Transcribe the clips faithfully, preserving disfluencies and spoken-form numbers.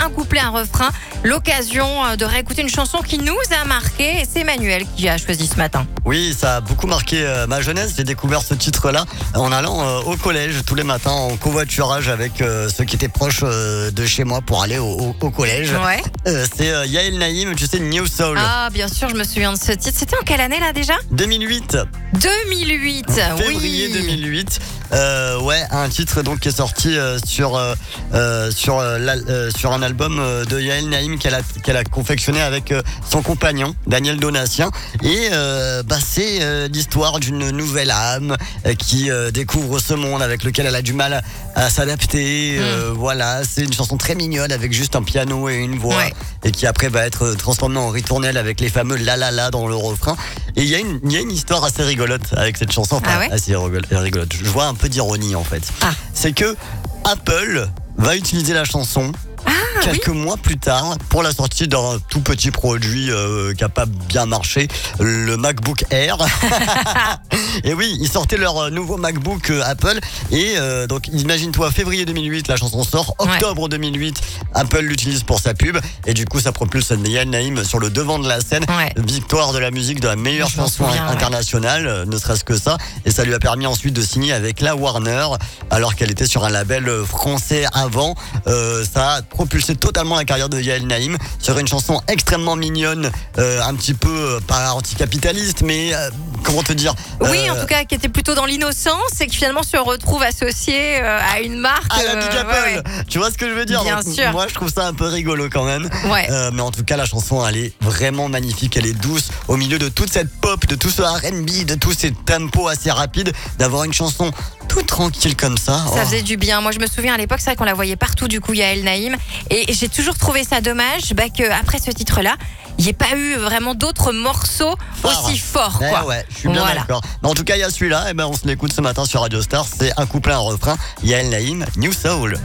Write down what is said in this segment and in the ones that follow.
un couplet, un refrain. L'occasion de réécouter une chanson qui nous a marqué. Et c'est Manuel qui a choisi ce matin. Oui, ça a beaucoup marqué euh, ma jeunesse. J'ai découvert ce titre-là en allant euh, au collège tous les matins en covoiturage avec euh, ceux qui étaient proches euh, de chez moi pour aller au, au, au collège. Ouais. Euh, c'est euh, Yael Naïm, tu sais, New Soul. Ah, bien sûr, je me souviens de ce titre. C'était en quelle année là déjà ? deux mille huit. deux mille huit, Février oui. deux mille huit. Euh, ouais, un titre donc qui est sorti euh, sur euh, euh, sur euh, la, euh, sur un album euh, de Yael Naïm qu'elle a qu'elle a confectionné avec euh, son compagnon Daniel Donatien. Et euh, bah c'est euh, l'histoire d'une nouvelle âme euh, qui euh, découvre ce monde avec lequel elle a du mal à, à s'adapter. Euh, Mm. Voilà, c'est une chanson très mignonne avec juste un piano et une voix, Ouais. et qui après va être transformée en ritournelle avec les fameux la la la dans le refrain. Et il y a une il y a une histoire assez rigolote avec cette chanson. Enfin, Ah ouais assez rigolote, rigolote. Je vois un peu d'ironie en fait. Ah. C'est que Apple va utiliser la chanson quelques mois plus tard pour la sortie d'un tout petit produit euh, qui a pas bien marché, le MacBook Air. Et oui, ils sortaient leur euh, nouveau MacBook euh, Apple. Et euh, donc imagine-toi, février deux mille huit, la chanson sort. Octobre deux mille huit, Apple l'utilise pour sa pub. Et du coup, ça propulse Yael Naïm sur le devant de la scène. Ouais. Victoire de la musique de la meilleure Je m'en chanson souviens, ouais. internationale, euh, ne serait-ce que ça. Et ça lui a permis ensuite de signer avec la Warner, alors qu'elle était sur un label euh, français avant. Euh, ça a propulsé totalement la carrière de Yael Naïm sur une chanson extrêmement mignonne, euh, un petit peu euh, pas anticapitaliste, mais euh, comment te dire Oui, euh, en tout cas, qui était plutôt dans l'innocence et qui finalement se retrouve associé euh, à une marque. à la euh, Big Apple. ouais, ouais. Tu vois ce que je veux dire? Bien Donc, sûr. Moi, je trouve ça un peu rigolo quand même. Ouais. Euh, mais en tout cas, la chanson, elle est vraiment magnifique. Elle est douce au milieu de toute cette pop, de tout ce R and B, de tous ces tempos assez rapides, d'avoir une chanson tout tranquille comme ça. Ça Oh. faisait du bien. Moi, je me souviens à l'époque, c'est vrai qu'on la voyait partout, du coup, Yael Naïm. Et j'ai toujours trouvé ça dommage bah, qu'après ce titre-là, il n'y ait pas eu vraiment d'autres morceaux Fort. aussi forts. Eh Quoi. ouais, je suis bien Voilà. d'accord. Mais en tout cas, il y a celui-là. Et ben, on se l'écoute ce matin sur Radio Star. C'est un couplet, un refrain. Yael Naïm, New Soul.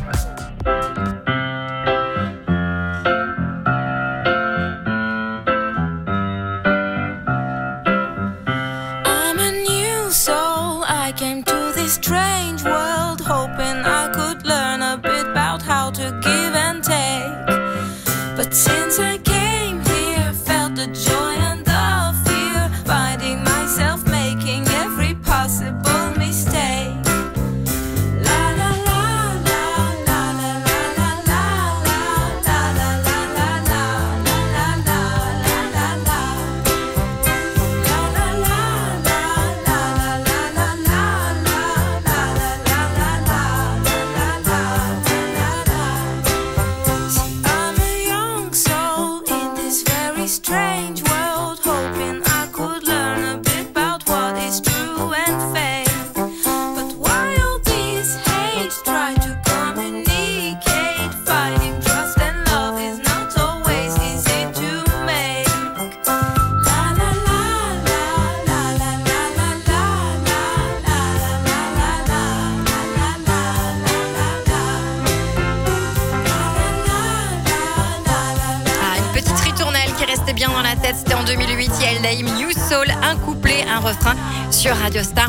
I'm a new soul. I came to this strange world hoping I could learn a bit about how to give and take. But since I came here, felt the joy and the fear, finding myself making every possible mistake. La la la la la la la la la la la la la la la la la la la. I'm a young soul in this very strange world, hoping I could learn a bit about what is true and fake. But while these hates try to communicate, finding trust and love is not always easy to make. La la la la la la la la la la la la la la la Ah, une petite ritournelle qui restait bien dans la tête. C'était en deux mille huit. Yael Naïm, New Soul, un couplet, un refrain sur Radio Star.